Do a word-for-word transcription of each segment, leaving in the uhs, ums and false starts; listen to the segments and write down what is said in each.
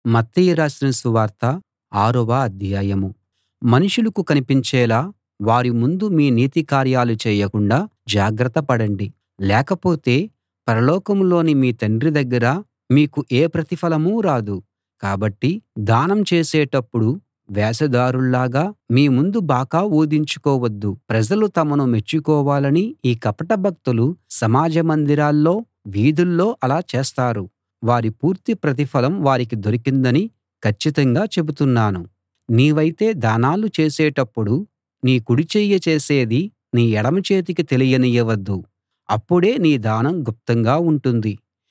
మత్తయి రాసిన సువార్త ఆరవ అధ్యాయం. మనుషులకు కనిపించేలా వారి ముందు మీ నీతి కార్యాలు చేయకుండా జాగ్రత్త పడండి. లేకపోతే పరలోకంలోని మీ తండ్రి దగ్గర మీకు ఏ ప్రతిఫలమూ రాదు. కాబట్టి దానం చేసేటప్పుడు వేషధారుల్లాగా మీ ముందు బాకా ఊదించుకోవద్దు. ప్రజలు తమను మెచ్చుకోవాలని ఈ కపట భక్తులు సమాజ మందిరాల్లో, వీధుల్లో అలా చేస్తారు. వారి పూర్తి ప్రతిఫలం వారికి దొరికిందని కచ్చితంగా చెబుతున్నాను. నీవైతే దానాలు చేసేటప్పుడు నీ కుడి చెయ్యి చేసేది నీ ఎడమ చేతికి తెలియనియ్యవద్దు. అప్పుడే నీ దానం గుప్తంగా ఉంటుంది.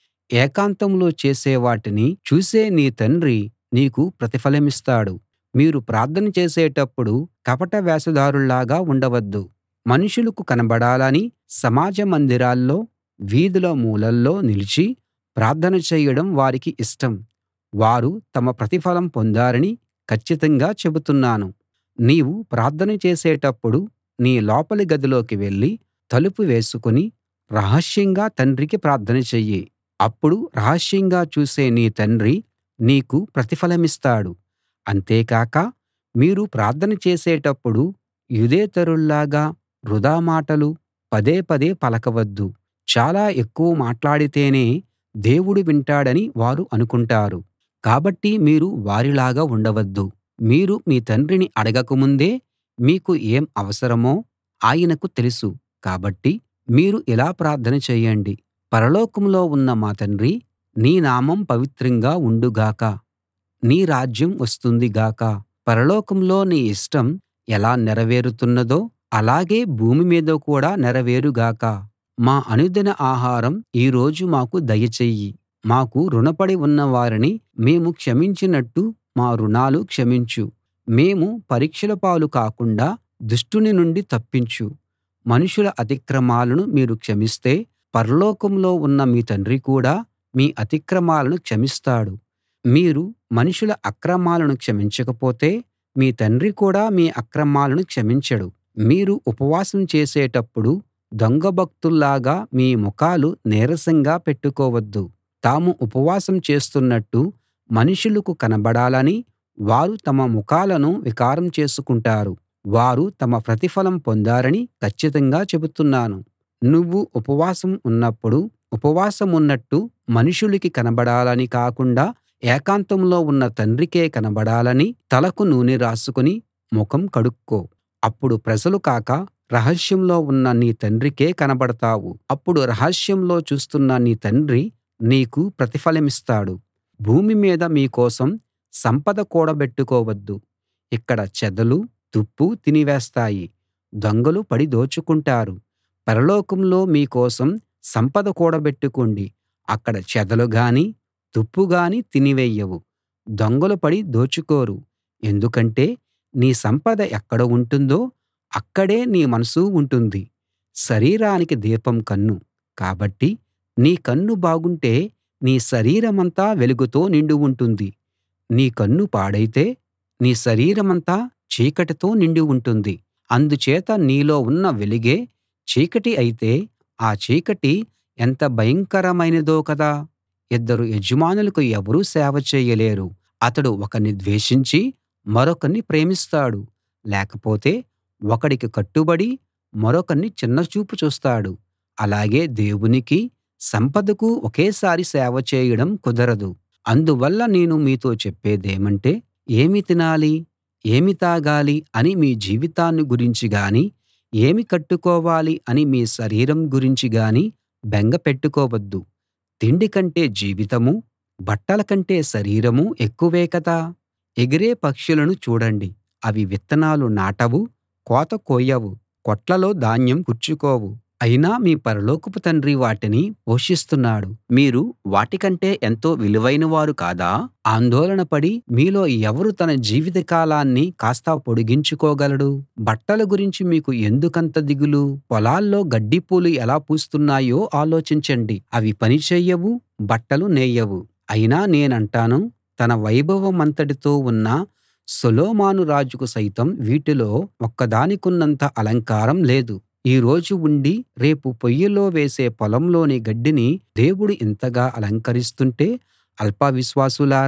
ఏకాంతంలో చేసే వాటిని చూసే నీ తండ్రి నీకు ప్రతిఫలమిస్తాడు. మీరు ప్రార్థన చేసేటప్పుడు కపట వేషధారుల్లాగా ఉండవద్దు. మనుషులకు కనబడాలని సమాజ మందిరాల్లో, వీధుల మూలల్లో నిలిచి ప్రార్థన చేయడం వారికి ఇష్టం. వారు తమ ప్రతిఫలం పొందారని కచ్చితంగా చెబుతున్నాను. నీవు ప్రార్థన చేసేటప్పుడు నీ లోపలి గదిలోకి వెళ్ళి తలుపు వేసుకుని రహస్యంగా తండ్రికి ప్రార్థన చెయ్యి. అప్పుడు రహస్యంగా చూసే నీ తండ్రి నీకు ప్రతిఫలమిస్తాడు. అంతేకాక మీరు ప్రార్థన చేసేటప్పుడు యూదేతరుల్లాగా వృథా మాటలు పదే పదే పలకవద్దు. చాలా ఎక్కువ మాట్లాడితేనే దేవుడు వింటాడని వారు అనుకుంటారు. కాబట్టి మీరు వారిలాగా ఉండవద్దు. మీరు మీ తండ్రిని అడగకముందే మీకు ఏం అవసరమో ఆయనకు తెలుసు. కాబట్టి మీరు ఇలా ప్రార్థన చేయండి: పరలోకంలో ఉన్న మా తండ్రీ, నీ నామం పవిత్రంగా ఉండు గాక. నీ రాజ్యం వస్తుంది గాక. పరలోకంలో నీ ఇష్టం ఎలా నెరవేరుతున్నదో అలాగే భూమి మీద కూడా నెరవేరు గాక. మా అనుదిన ఆహారం ఈ రోజు మాకు దయచెయ్యి. మాకు రుణపడి ఉన్న వారిని మేము క్షమించినట్టు మా రుణాలు క్షమించు. మేము పరీక్షల పాలు కాకుండా దుష్టుని నుండి తప్పించు. మనుషుల అతిక్రమాలను మీరు క్షమిస్తే పరలోకంలో ఉన్న మీ తండ్రి కూడా మీ అతిక్రమాలను క్షమిస్తాడు. మీరు మనుషుల అక్రమాలను క్షమించకపోతే మీ తండ్రి కూడా మీ అక్రమాలను క్షమించడు. మీరు ఉపవాసం చేసేటప్పుడు దొంగ భక్తుల్లాగా మీ ముఖాలు నీరసంగా పెట్టుకోవద్దు. తాము ఉపవాసం చేస్తున్నట్టు మనుషులకు కనబడాలని వారు తమ ముఖాలను వికారం చేసుకుంటారు. వారు తమ ప్రతిఫలం పొందారని కచ్చితంగా చెబుతున్నాను. నువ్వు ఉపవాసం ఉన్నప్పుడు ఉపవాసమున్నట్టు మనుషులకి కనబడాలని కాకుండా ఏకాంతంలో ఉన్న తండ్రికే కనబడాలని తలకు నూనె రాసుకుని ముఖం కడుక్కో. అప్పుడు ప్రజలు కాక రహస్యంలో ఉన్న నీ తండ్రికే కనబడతావు. అప్పుడు రహస్యంలో చూస్తున్న నీ తండ్రి నీకు ప్రతిఫలమిస్తాడు. భూమి మీద మీ కోసం సంపద కూడబెట్టుకోవద్దు. ఇక్కడ చెదలు, తుప్పు తినివేస్తాయి. దొంగలు పడి దోచుకుంటారు. పరలోకంలో మీ కోసం సంపద కూడబెట్టుకోండి. అక్కడ చెదలు గానీ తుప్పు గానీ తినివేయవు. దొంగలు పడి దోచుకోరు. ఎందుకంటే నీ సంపద ఎక్కడ ఉంటుందో అక్కడే నీ మనసు ఉంటుంది. శరీరానికి దీపం కన్ను. కాబట్టి నీ కన్ను బాగుంటే నీ శరీరమంతా వెలుగుతో నిండి ఉంటుంది. నీ కన్ను పాడైతే నీ శరీరమంతా చీకటితో నిండి ఉంటుంది. అందుచేత నీలో ఉన్న వెలుగే చీకటి అయితే ఆ చీకటి ఎంత భయంకరమైనదో కదా. ఇద్దరు యజమానులకు ఎవరూ సేవ చేయలేరు. అతడు ఒకణ్ణి ద్వేషించి మరొకణ్ణి ప్రేమిస్తాడు. లేకపోతే ఒకడికి కట్టుబడి మరొకణ్ణి చిన్నచూపు చూస్తాడు. అలాగే దేవునికీ సంపదకూ ఒకేసారి సేవ చేయడం కుదరదు. అందువల్ల నేను మీతో చెప్పేదేమంటే, ఏమి తినాలి, ఏమి తాగాలి అని మీ జీవితాన్ని గురించి గానీ, ఏమి కట్టుకోవాలి అని మీ శరీరం గురించి గానీ బెంగ పెట్టుకోవద్దు. తిండి కంటే జీవితమూ, బట్టల కంటే శరీరమూ ఎక్కువే కదా. ఎగిరే పక్షులను చూడండి. అవి విత్తనాలు నాటవు, కోత కోయవు, కొట్లలో ధాన్యం కూర్చుకోవు. అయినా మీ పరలోకపు తండ్రి వాటిని పోషిస్తున్నాడు. మీరు వాటికంటే ఎంతో విలువైన వారు కాదా? ఆందోళన పడి మీలో ఎవరు తన జీవిత కాలాన్ని కాస్త పొడిగించుకోగలడు? బట్టల గురించి మీకు ఎందుకంత దిగులు? పొలాల్లో గడ్డిపూలు ఎలా పూస్తున్నాయో ఆలోచించండి. అవి పని చెయ్యవు, బట్టలు నేయవు. అయినా నేనంటాను, తన వైభవమంతటితో ఉన్న సొలొమోను రాజుకు సైతం వీటిలో ఒక్కదానికున్నంత అలంకారం లేదు. ఈ రోజు ఉండి రేపు పొయ్యిలో వేసే పొలంలోని గడ్డిని దేవుడు ఇంతగా అలంకరిస్తుంటే అల్ప విశ్వాసులారా,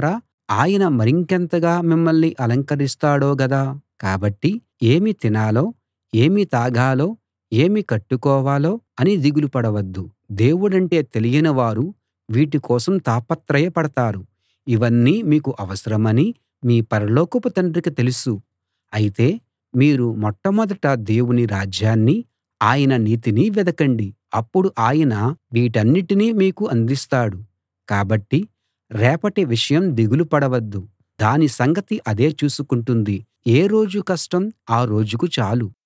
ఆయన మరింకెంతగా మిమ్మల్ని అలంకరిస్తాడో గదా! కాబట్టి ఏమి తినాలో, ఏమి తాగాలో, ఏమి కట్టుకోవాలో అని దిగులు పడవద్దు. దేవుడంటే తెలియని వారు వీటి కోసం తాపత్రయపడతారు. ఇవన్నీ మీకు అవసరమని మీ పరలోకపు తండ్రికి తెలుసు. అయితే మీరు మొట్టమొదట దేవుని రాజ్యాన్నీ, ఆయన నీతినీ వెదకండి. అప్పుడు ఆయన వీటన్నిటినీ మీకు అందిస్తాడు. కాబట్టి రేపటి విషయం దిగులు పడవద్దు. దాని సంగతి అదే చూసుకుంటుంది. ఏ రోజు కష్టం ఆ రోజుకు చాలు.